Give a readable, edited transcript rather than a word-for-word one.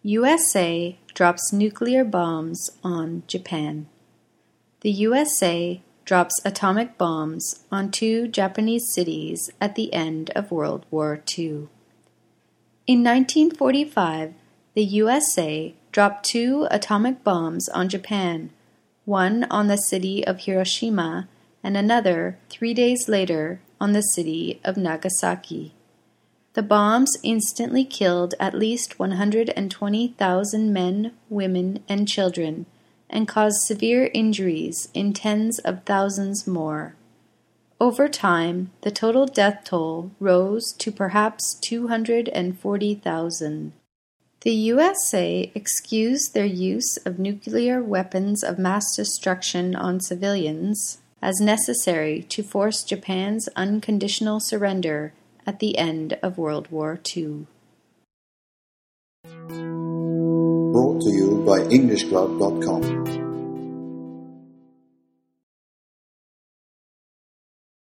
USA drops nuclear bombs on Japan. The USA drops atomic bombs on 2 Japanese cities at the end of World War II. In 1945, the USA dropped 2 atomic bombs on Japan, one on the city of Hiroshima and another 3 days later on the city of Nagasaki. The bombs instantly killed at least 120,000 men, women, and children, and caused severe injuries in tens of thousands more. Over time, the total death toll rose to perhaps 240,000. The USA excused their use of nuclear weapons of mass destruction on civilians as necessary to force Japan's unconditional surrender at the end of World War II. Brought to you by EnglishClub.com.